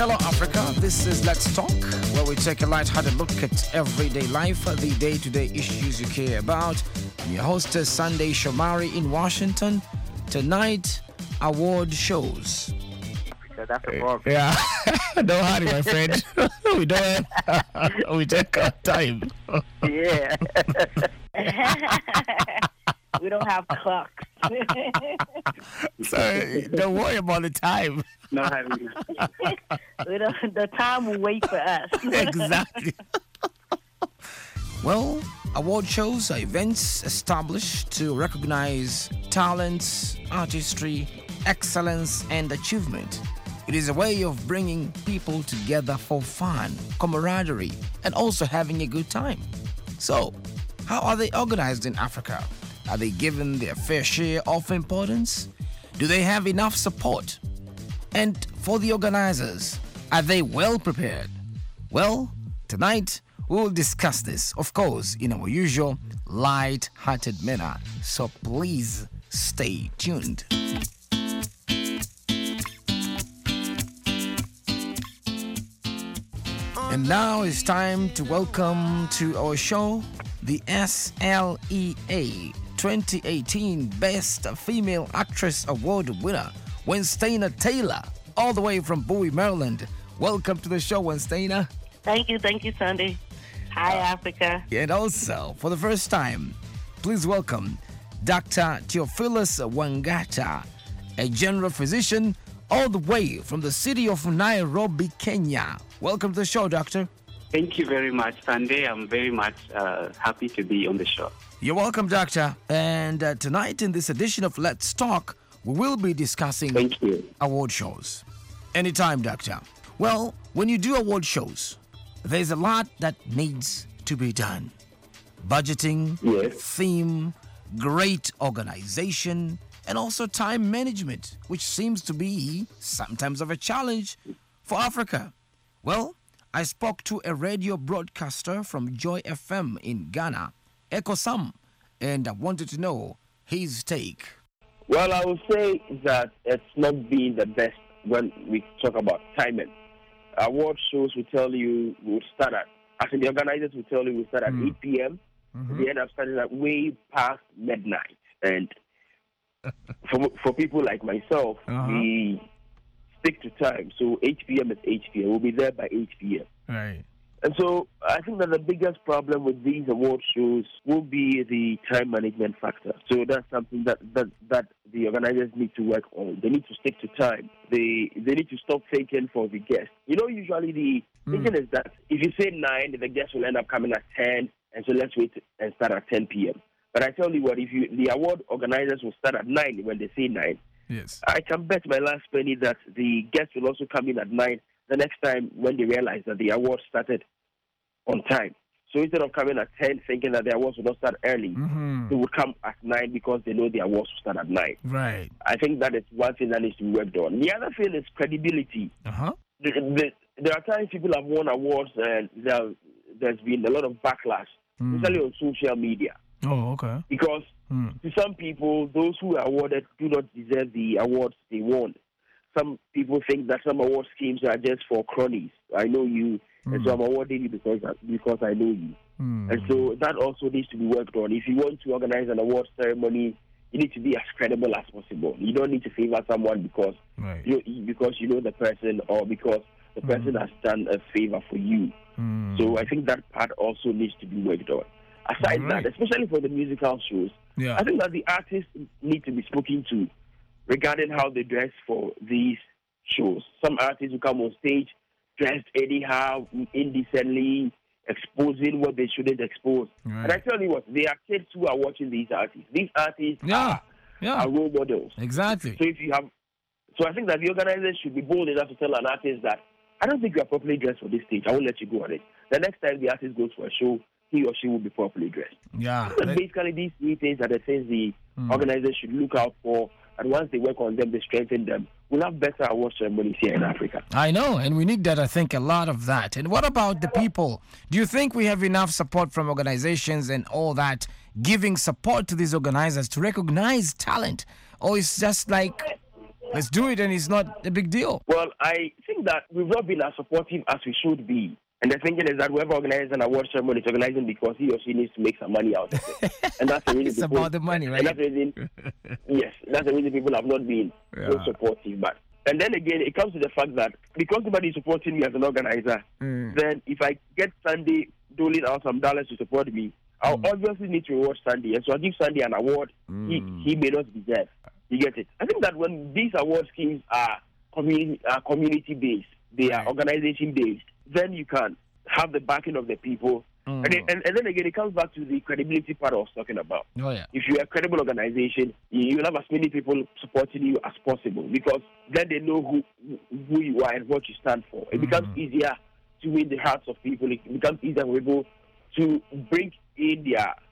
Hello, Africa. This is Let's Talk, where we take a light-hearted look at everyday life, the day-to-day issues you care about. I'm your hostess, Sunday Shomari in Washington. Tonight, award shows. That's a problem. Yeah, don't hurry, my friend. We don't. We take our time. Yeah. We don't have clocks. So don't worry about the time. Not having. The time will wait for us. Exactly. Well, award shows are events established to recognize talents, artistry, excellence, and achievement. It is a way of bringing people together for fun, camaraderie, and also having a good time. So, how are they organized in Africa? Are they given their fair share of importance? Do they have enough support? And for the organizers, are they well prepared? Well, tonight we'll discuss this, of course, in our usual light-hearted manner. So please stay tuned. And now it's time to welcome to our show the SLEA 2018 Best Female Actress Award winner, Wenstana Taylor, all the way from Bowie, Maryland. Welcome to the show, Wenstana. Thank you, Sunday. Hi, Africa. And also, for the first time, please welcome Dr. Theophilus Wangata, a general physician all the way from the city of Nairobi, Kenya. Welcome to the show, Doctor. Thank you very much, Sunday. I'm very much happy to be on the show. You're welcome, Doctor. And tonight in this edition of Let's Talk, we will be discussing Thank you. award shows. Anytime, Doctor. Well, when you do award shows, there's a lot that needs to be done. Budgeting, Yes. theme, great organization, and also time management, which seems to be sometimes of a challenge for Africa. Well, I spoke to a radio broadcaster from Joy FM in Ghana, Echo Sam, and I wanted to know his take. Well, I would say that it's not been the best when we talk about timing. Award shows will tell you we'll start at, actually the organizers will tell you we'll start at 8 p.m. They end up starting at way past midnight. And for people like myself, we stick to time. So 8 p.m. is 8 p.m. We'll be there by 8 p.m. Right. And so I think that the biggest problem with these award shows will be the time management factor. So that's something that the organizers need to work on. They need to stick to time. They need to stop thinking for the guests. You know, usually the thinking is that if you say 9, the guests will end up coming at 10, and so let's wait and start at 10 p.m. But I tell you what, the award organizers will start at 9 when they say 9. Yes. I can bet my last penny that the guests will also come in at 9 the next time when they realize that the award started on time. So instead of coming at 10 thinking that the awards will not start early, they would come at 9 because they know the awards will start at 9. Right. I think that is one thing that needs to be worked on. The other thing is credibility. There are times people have won awards and there's been a lot of backlash, especially on social media. Oh, okay. Because to some people, those who are awarded do not deserve the awards they won. Some people think that some award schemes are just for cronies. I know you, and so I'm awarding you because I know you. And so that also needs to be worked on. If you want to organize an award ceremony, you need to be as credible as possible. You don't need to favor someone because you know the person or because the person has done a favor for you. So I think that part also needs to be worked on. Aside that, especially for the musical shows, I think that the artists need to be spoken to regarding how they dress for these shows. Some artists who come on stage dressed anyhow, indecently, exposing what they shouldn't expose. And I tell you what, there are kids who are watching these artists. These artists are role models. Exactly. So I think that the organizers should be bold enough to tell an artist that I don't think you are properly dressed for this stage. I won't let you go on it. The next time the artist goes for a show, he or she will be properly dressed. Yeah. Basically, these three things are the things the organizers should look out for. And once they work on them, they strengthen them. We'll have better award ceremonies here in Africa. I know, and we need that, I think, a lot of that. And what about the people? Do you think we have enough support from organizations and all that, giving support to these organizers to recognize talent? Or it's just like let's do it, and it's not a big deal. Well, I think that we've not been as supportive as we should be. And the thinking is that whoever organizes an award ceremony is organizing because he or she needs to make some money out of it. And that's the reason It's about the money, right? And that's the reason, yes, that's the reason people have not been so supportive. But and then again, it comes to the fact that because nobody is supporting me as an organizer, then if I get Sunday doling out some dollars to support me, I'll obviously need to reward Sunday. And so I give Sunday an award he may not deserve. You get it? I think that when these award schemes are community-based, they are organization-based, then you can have the backing of the people. And then again, it comes back to the credibility part I was talking about. Oh, yeah. If you're a credible organization, you'll have as many people supporting you as possible because then they know who you are and what you stand for. It becomes easier to win the hearts of people. It becomes easier for people to bring in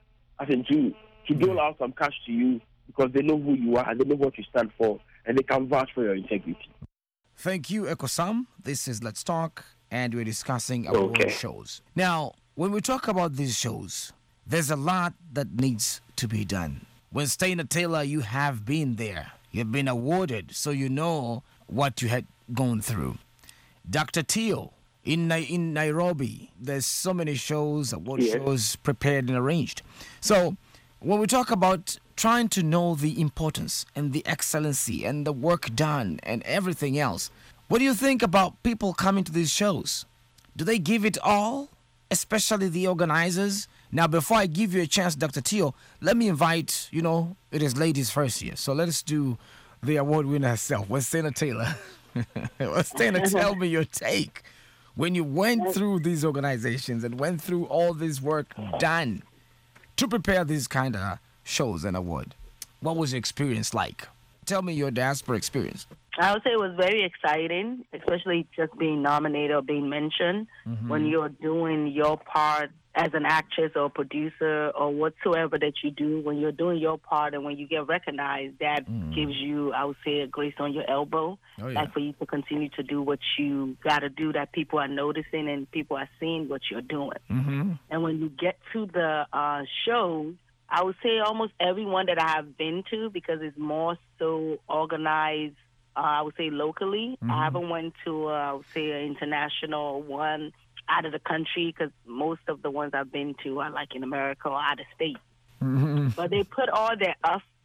to dole out some cash to you because they know who you are and they know what you stand for and they can vouch for your integrity. Thank you, Ekosam. This is Let's Talk, and we're discussing award shows. Now, when we talk about these shows, there's a lot that needs to be done. When Stainer Taylor, you have been there. You've been awarded, so you know what you had gone through. Dr. Teo, in Nairobi, there's so many shows, award shows prepared and arranged. So when we talk about trying to know the importance and the excellency and the work done and everything else, what do you think about people coming to these shows? Do they give it all, especially the organizers? Now, before I give you a chance, Dr. Teo, let me invite, it is ladies first here. So let us do the award winner herself. Stainer Taylor. Stainer, tell me your take. When you went through these organizations and went through all this work done to prepare these kind of shows and award, what was your experience like? Tell me your diaspora experience. I would say it was very exciting, especially just being nominated or being mentioned when you're doing your part as an actress or producer or whatsoever that you do. When you're doing your part and when you get recognized, that gives you, I would say, a grace on your elbow. Oh, yeah. Like for you to continue to do what you got to do, that people are noticing and people are seeing what you're doing. And when you get to the shows, I would say almost everyone that I have been to, because it's more so organized, I would say locally. I haven't went to, I would say, an international one out of the country, because most of the ones I've been to are like in America or out of state. But they put all their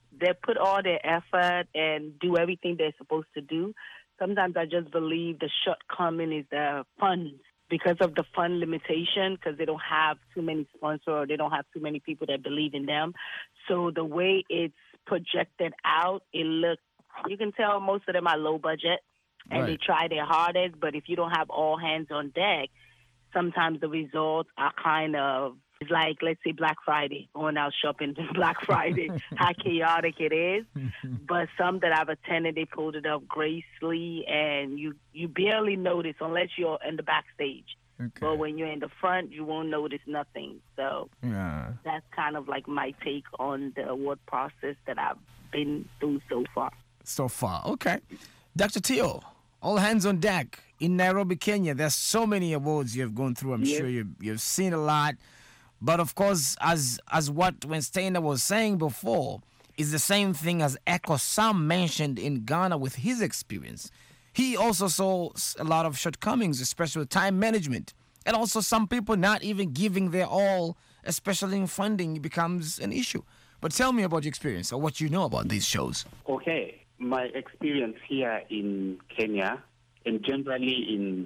effort and do everything they're supposed to do. Sometimes I just believe the shortcoming is the funds. Because of the fund limitation, because they don't have too many sponsors or they don't have too many people that believe in them. So the way it's projected out, you can tell most of them are low budget and they try their hardest. But if you don't have all hands on deck, sometimes the results are kind of, it's like, let's say, Black Friday, going out shopping on Black Friday, how chaotic it is. But some that I've attended, they pulled it up gracefully, and you barely notice unless you're in the backstage. Okay. But when you're in the front, you won't notice nothing. So that's kind of like my take on the award process that I've been through so far. So far, okay. Dr. Teo, all hands on deck in Nairobi, Kenya. There's so many awards you've gone through. I'm sure you've seen a lot. But of course, as when Stainer was saying before, is the same thing as Ekosam mentioned in Ghana with his experience. He also saw a lot of shortcomings, especially with time management. And also some people not even giving their all, especially in funding, becomes an issue. But tell me about your experience or what you know about these shows. Okay. My experience here in Kenya and generally in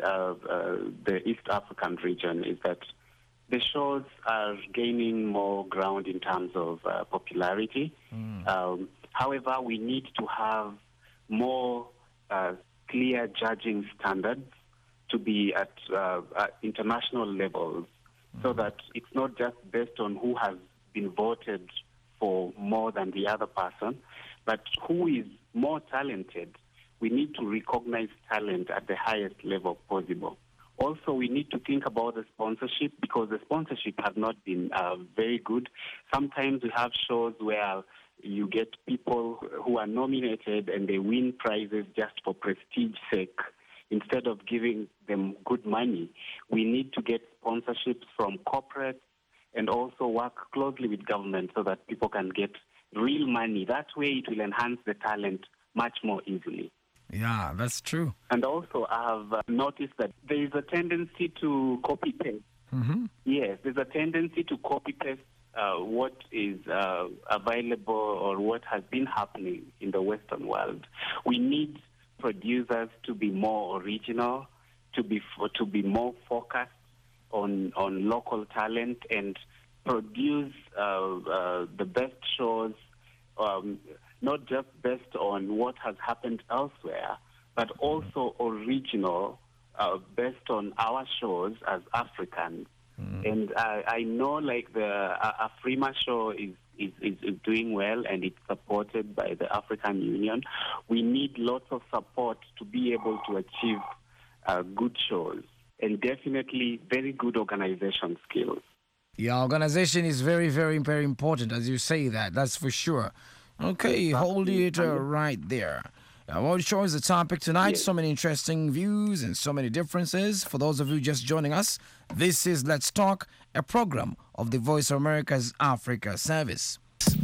the East African region is that the shows are gaining more ground in terms of popularity. However, we need to have more clear judging standards to be at international levels so that it's not just based on who has been voted for more than the other person, but who is more talented. We need to recognize talent at the highest level possible. Also, we need to think about the sponsorship, because the sponsorship has not been very good. Sometimes we have shows where you get people who are nominated and they win prizes just for prestige sake instead of giving them good money. We need to get sponsorships from corporates and also work closely with government so that people can get real money. That way it will enhance the talent much more easily. Yeah, that's true. And also, I've noticed that there is a tendency to copy paste. Mm-hmm. Yes, there's a tendency to copy paste what is available or what has been happening in the Western world. We need producers to be more original, to be more focused on local talent and produce the best shows, not just based on what has happened elsewhere, but also original, based on our shows as Africans. And I know, like, the Afrima show is doing well, and it's supported by the African Union. We need lots of support to be able to achieve good shows, and definitely very good organization skills. Yeah, organization is very, very, very important, as you say that. That's for sure. Okay, hold it right there. Award show is the topic tonight. Yes. So many interesting views and so many differences. For those of you just joining us, this is Let's Talk, a program of the Voice of America's Africa Service.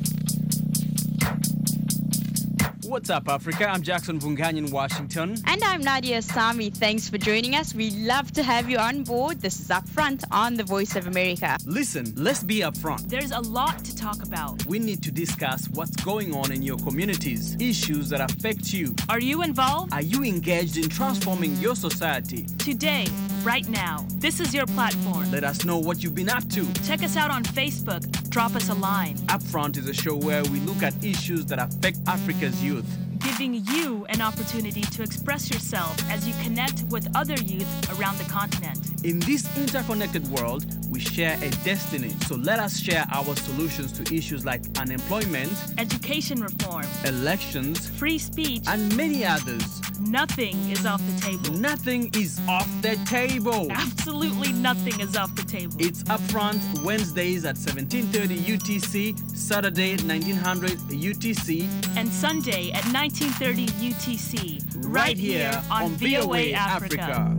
What's up, Africa? I'm Jackson Vunganyi in Washington. And I'm Nadia Sami. Thanks for joining us. We love to have you on board. This is Upfront on the Voice of America. Listen, let's be upfront. There's a lot to talk about. We need to discuss what's going on in your communities, issues that affect you. Are you involved? Are you engaged in transforming your society? Today, right now, this is your platform. Let us know what you've been up to. Check us out on Facebook. Drop us a line. Upfront is a show where we look at issues that affect Africa's youth, giving you an opportunity to express yourself as you connect with other youth around the continent. In this interconnected world, we share a destiny. So let us share our solutions to issues like unemployment, education reform, elections, free speech, and many others. Nothing is off the table. Nothing is off the table. Absolutely nothing is off the table. It's Upfront Wednesdays at 17:30 UTC, Saturday 1900 UTC, and Sunday at 19:30 UTC. Right here on VOA Africa.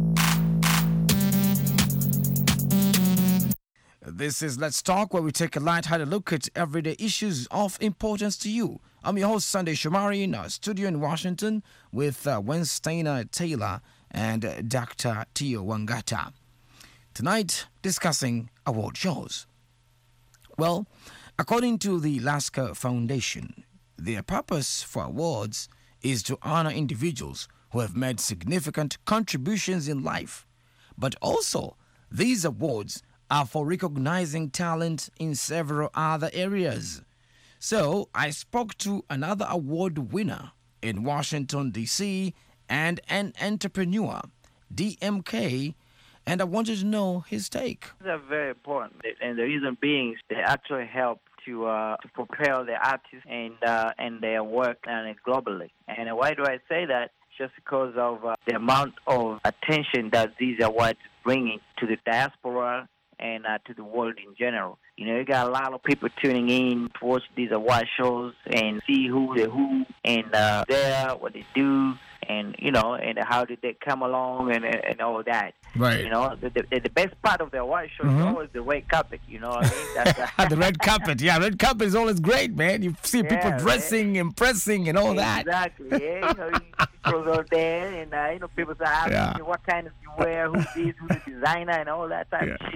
This is Let's Talk, where we take a light-hearted look at everyday issues of importance to you. I'm your host, Sunday Shomari, in our studio in Washington with Wenstainer Taylor and Dr. Tio Wangata. Tonight, discussing award shows. Well, according to the Lasker Foundation, their purpose for awards is to honor individuals who have made significant contributions in life. But also, these awards are for recognizing talent in several other areas. So I spoke to another award winner in Washington, D.C., and an entrepreneur, DMK, and I wanted to know his take. They're very important, and the reason being they actually help to propel the artists and their work globally. And why do I say that? Just because of the amount of attention that these awards bringing to the diaspora and to the world in general. You know, you got a lot of people tuning in to watch these award shows and see who and what they do, and you know, and how did they come along and all that. Right. You know, the best part of the award show is always the red carpet. You know what I mean? That's the red carpet. Yeah, red carpet is always great, man. You see people dressing, impressing, and all that. Exactly. Yeah. You know, you go out there, and you know, people start asking you what kind of you wear, who's the designer, and all that type of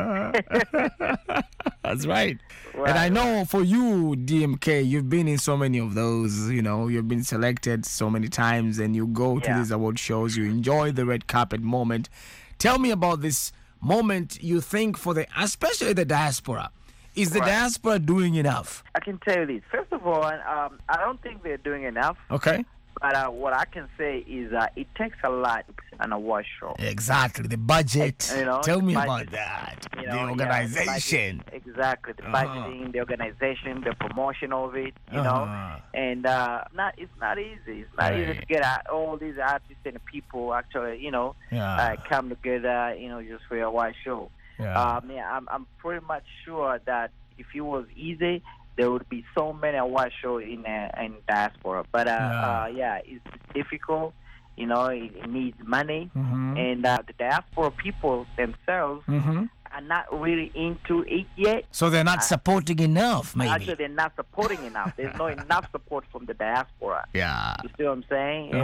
shit. That's right. And I know for you, DMK, you've been in so many of those. You know, you've been selected so many times, and you go to these award shows. You enjoy the red carpet moment. Tell me about this moment you think for especially the diaspora. Is the diaspora doing enough? I can tell you this. First of all, I don't think they're doing enough. Okay. But what I can say is it takes a lot an award show. Exactly. The budget. You know, tell me budget, about that. You know, the organization. The budget, exactly. The budgeting, the organization, the promotion of it, you know. And it's not easy. It's not easy to get all these artists and people actually, you know, come together, you know, just for a award show. I'm pretty much sure that if it was easy, there would be so many award shows in diaspora. But it's difficult. You know, it needs money, and the diaspora people themselves are not really into it yet. So they're not supporting enough, maybe. Actually, they're not supporting enough. There's not enough support from the diaspora. Yeah. You see what I'm saying?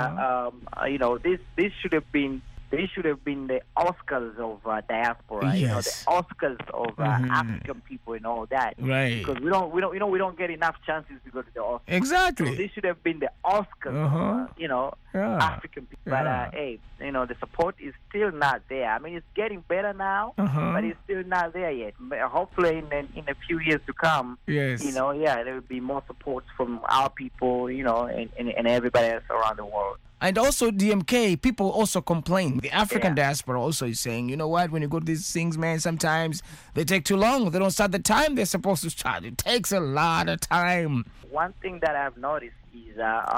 And this should have been the Oscars of diaspora. Yes. You know, the Oscars of African people and all that. Right. Because we don't get enough chances to go to the Oscars. Exactly. So this should have been the Oscars. Of, African people. Yeah. But hey, the support is still not there. I mean, it's getting better now, but it's still not there yet. But hopefully, in a few years to come, yes. there will be more support from our people, and everybody else around the world. And also DMK, people also complain. The African diaspora also is saying, you know what, when you go to these things, man, sometimes they take too long. They don't start the time they're supposed to start. It takes a lot of time. One thing that I've noticed is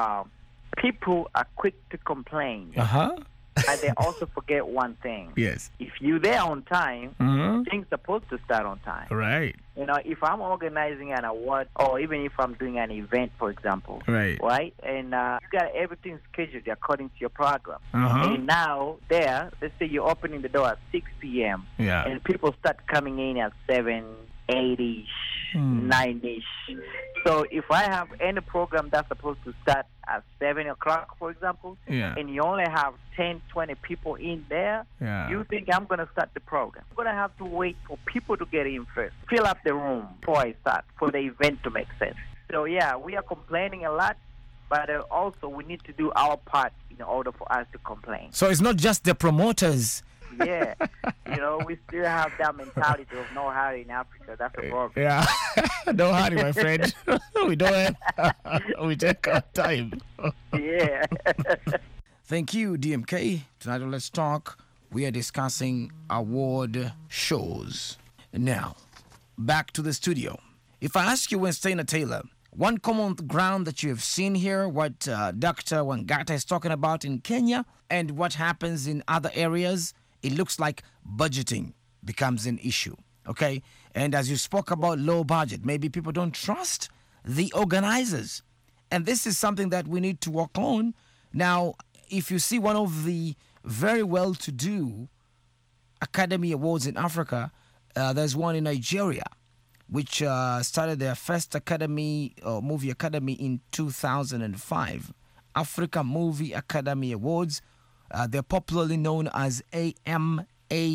people are quick to complain. And they also forget one thing. Yes. If you're there on time, things are supposed to start on time. Right. If I'm organizing an award or even if I'm doing an event, for example, right? And you got everything scheduled according to your program. And now let's say you're opening the door at 6 p.m. Yeah. And people start coming in at 7, 8-ish, 9-ish. So if I have any program that's supposed to start at 7 o'clock, for example, and you only have 10, 20 people in there, you think I'm going to start the program. I'm going to have to wait for people to get in first, fill up the room before I start, for the event to make sense. So, we are complaining a lot, but also we need to do our part in order for us to complain. So it's not just the promoters. Yeah, we still have that mentality of no hurry in Africa. That's the problem. Yeah, no hurry, my friend. We don't. We take our time. Yeah. Thank you, DMK. Tonight on Let's Talk, we are discussing award shows. Now, back to the studio. If I ask you, Winston Taylor, one common ground that you have seen here, what Dr. Wangata is talking about in Kenya, and what happens in other areas, it looks like budgeting becomes an issue, okay? And as you spoke about low budget, maybe people don't trust the organizers. And this is something that we need to work on. Now, if you see one of the very well-to-do Academy Awards in Africa, there's one in Nigeria, which started their first movie academy in 2005. Africa Movie Academy Awards. They're popularly known as AMAA,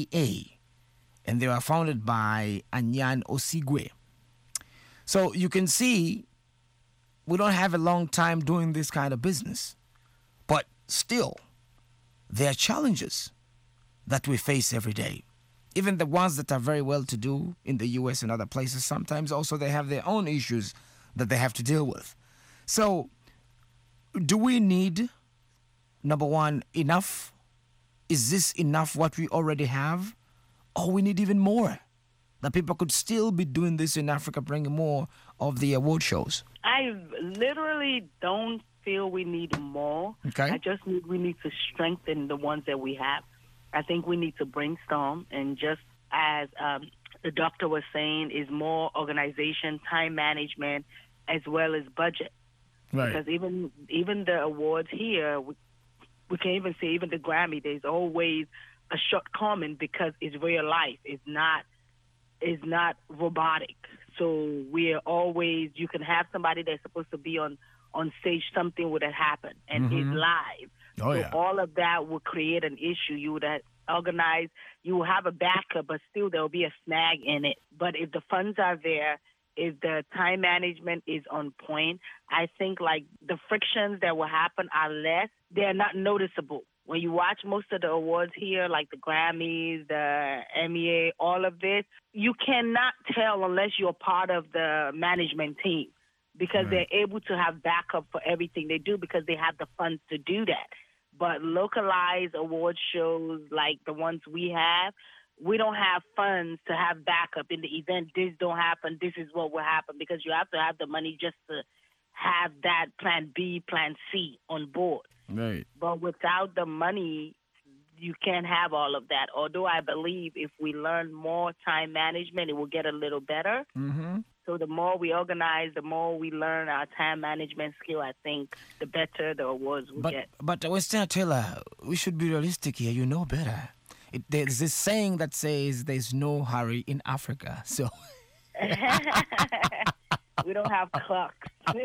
and they were founded by Anyan Osigwe. So you can see we don't have a long time doing this kind of business, but still there are challenges that we face every day. Even the ones that are very well to do in the US and other places, sometimes also they have their own issues that they have to deal with. So do we need, number one, enough? Is this enough what we already have? Or we need even more? That people could still be doing this in Africa, bringing more of the award shows. I literally don't feel we need more. Okay. I just think we need to strengthen the ones that we have. I think we need to brainstorm, and just as the doctor was saying, is more organization, time management, as well as budget. Right. Because even the awards here, we can even say even the Grammy, there's always a shortcoming because it's real life. It's not robotic. So we're always, you can have somebody that's supposed to be on stage, something would have happened, and it's live. Oh, so yeah. all of that will create an issue. You would have organized, you will have a backup, but still there will be a snag in it. But if the funds are there, if the time management is on point, I think like the frictions that will happen are less. They're not noticeable. When you watch most of the awards here, like the Grammys, the MEA, all of this, you cannot tell unless you're part of the management team, because they're able to have backup for everything they do because they have the funds to do that. But localized award shows like the ones we have, we don't have funds to have backup in the event. This don't happen, this is what will happen, because you have to have the money just to have that plan B, plan C on board. Right. But without the money, you can't have all of that. Although I believe if we learn more time management, it will get a little better. So the more we organize, the more we learn our time management skill, I think the better the awards will get. But Winston Taylor, we should be realistic here. You know better. There's this saying that says there's no hurry in Africa. So we don't have clocks.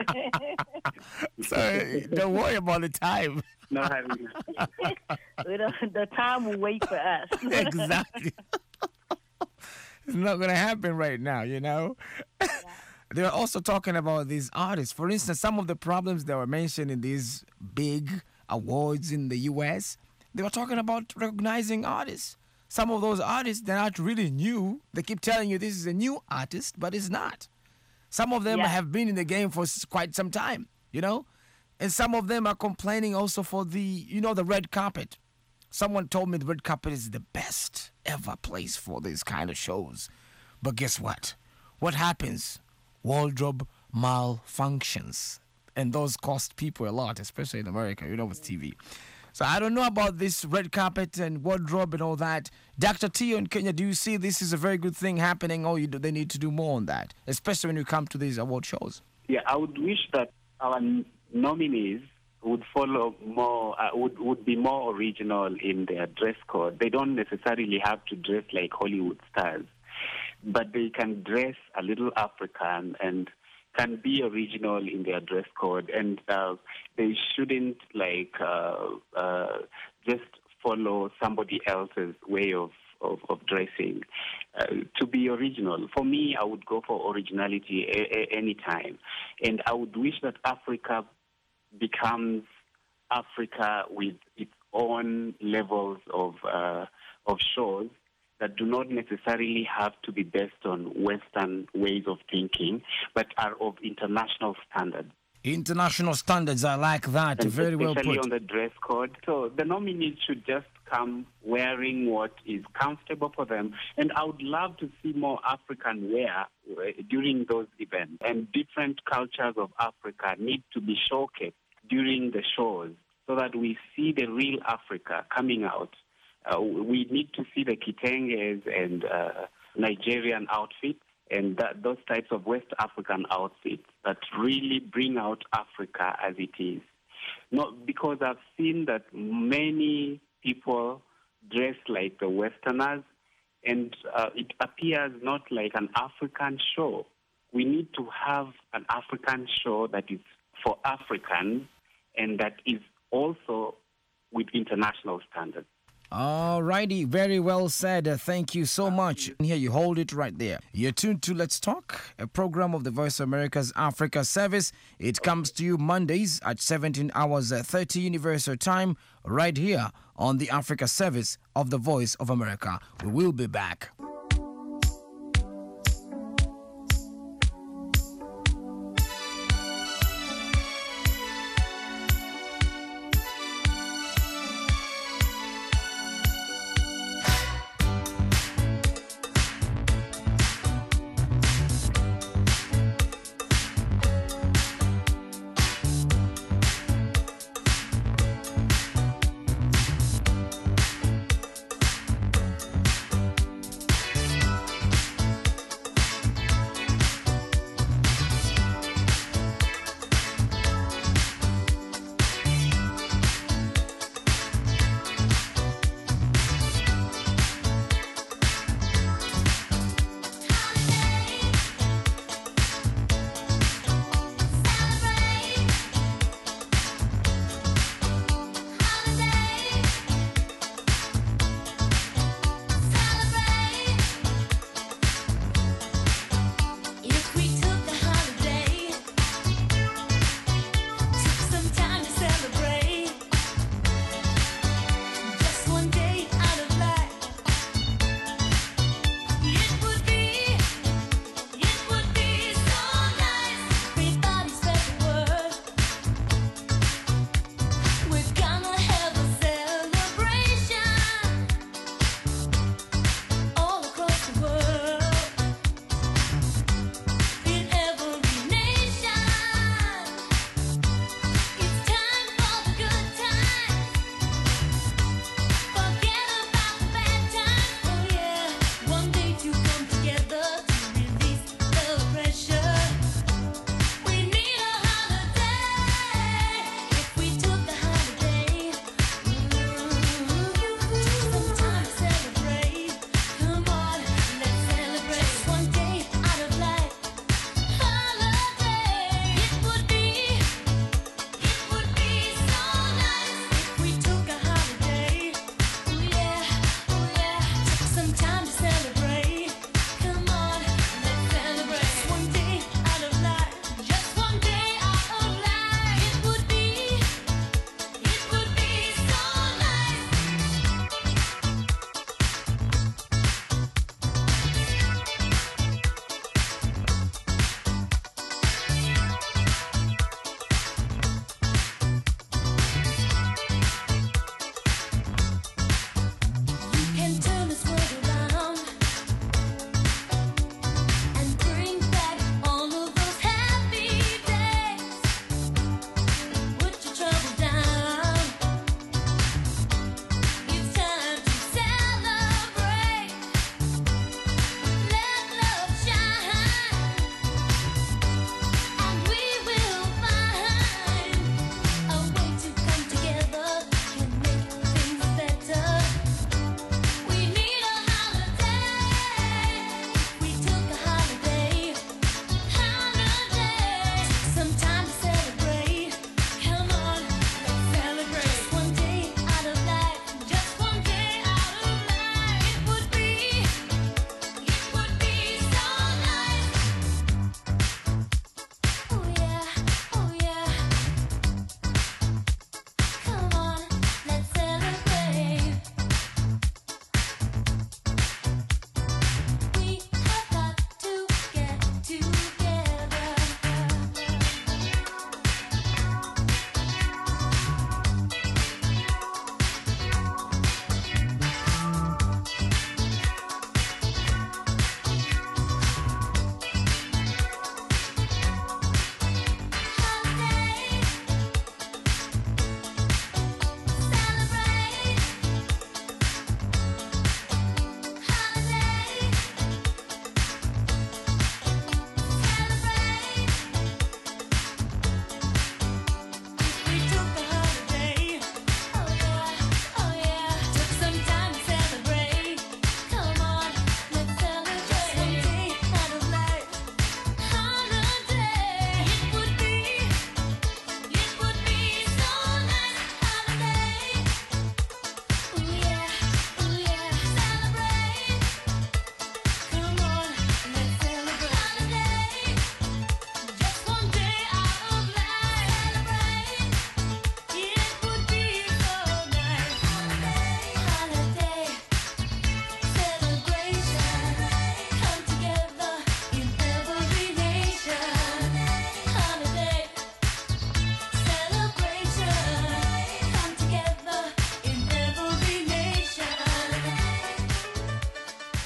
So don't worry about the time. No hurry. The time will wait for us. Exactly. It's not going to happen right now, you know. They were also talking about these artists. For instance, some of the problems that were mentioned in these big awards in the U.S., they were talking about recognizing artists. Some of those artists, they're not really new. They keep telling you this is a new artist, but it's not. Some of them have been in the game for quite some time, you know. And some of them are complaining also for the red carpet. Someone told me the red carpet is the best ever place for these kind of shows. But guess what? What happens? Wardrobe malfunctions. And those cost people a lot, especially in America, with TV. So I don't know about this red carpet and wardrobe and all that. Dr. Tio in Kenya, do you see this is a very good thing happening, or they need to do more on that, especially when you come to these award shows? Yeah, I would wish that our nominees would follow more, would be more original in their dress code. They don't necessarily have to dress like Hollywood stars, but they can dress a little African and can be original in their dress code, and they shouldn't just follow somebody else's way of dressing. To be original, for me, I would go for originality any time, and I would wish that Africa becomes Africa with its own levels of shows that do not necessarily have to be based on Western ways of thinking, but are of international standards. International standards, I like that. And very well put. Especially on the dress code. So the nominees should just come wearing what is comfortable for them. And I would love to see more African wear during those events. And different cultures of Africa need to be showcased during the shows so that we see the real Africa coming out. We need to see the Kitenges and Nigerian outfits and those types of West African outfits that really bring out Africa as it is. Not because I've seen that many people dress like the Westerners, and it appears not like an African show. We need to have an African show that is for Africans and that is also with international standards. All righty, very well said. Thank you so much. And here, you hold it right there. You're tuned to Let's Talk, a program of the Voice of America's Africa Service. It comes to you Mondays at 17 hours 30 Universal Time, right here on the Africa Service of the Voice of America. We will be back.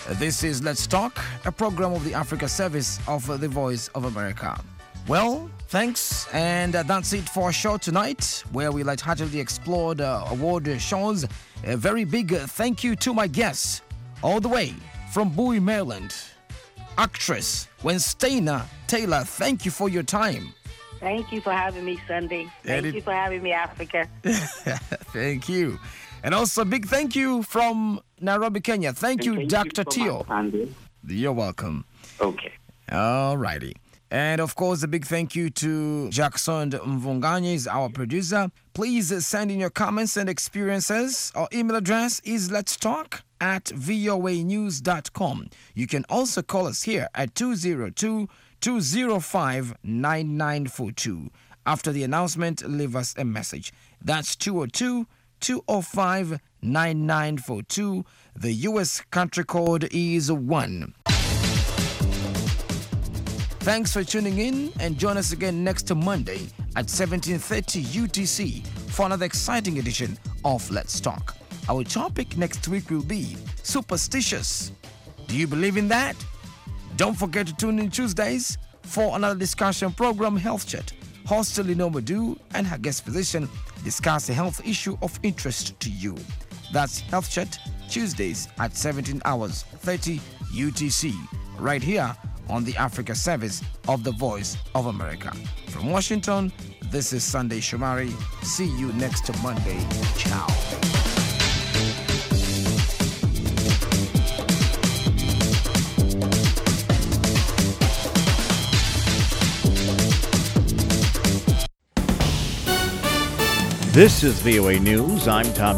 This is Let's Talk, a program of the Africa Service of the Voice of America. Well, thanks, and that's it for our show tonight, where we lightheartedly explored award shows. A very big thank you to my guests, all the way from Bowie, Maryland, actress Wenstana Taylor. Thank you for your time. Thank you for having me, Sunday. Thank you for having me, Africa. Thank you. And also a big thank you from Nairobi, Kenya. Thank you, Dr. Tio. You're welcome. Okay. All righty. And of course, a big thank you to Jackson Mvunganyi, our producer. Please send in your comments and experiences. Our email address is letstalk@voanews.com. You can also call us here at 202-205-9942. After the announcement, leave us a message. That's 202-205-9942. The U.S. country code is 1. Thanks for tuning in, and join us again next Monday at 17:30 UTC for another exciting edition of Let's Talk. Our topic next week will be superstitious. Do you believe in that? Don't forget to tune in Tuesdays for another discussion program, Health Chat. Host Lino Madu and her guest physician discuss a health issue of interest to you. That's Health Chat, Tuesdays at 17:30 UTC, right here on the Africa Service of the Voice of America. From Washington, this is Sunday Shomari. See you next Monday. Ciao. This is VOA News. I'm Tom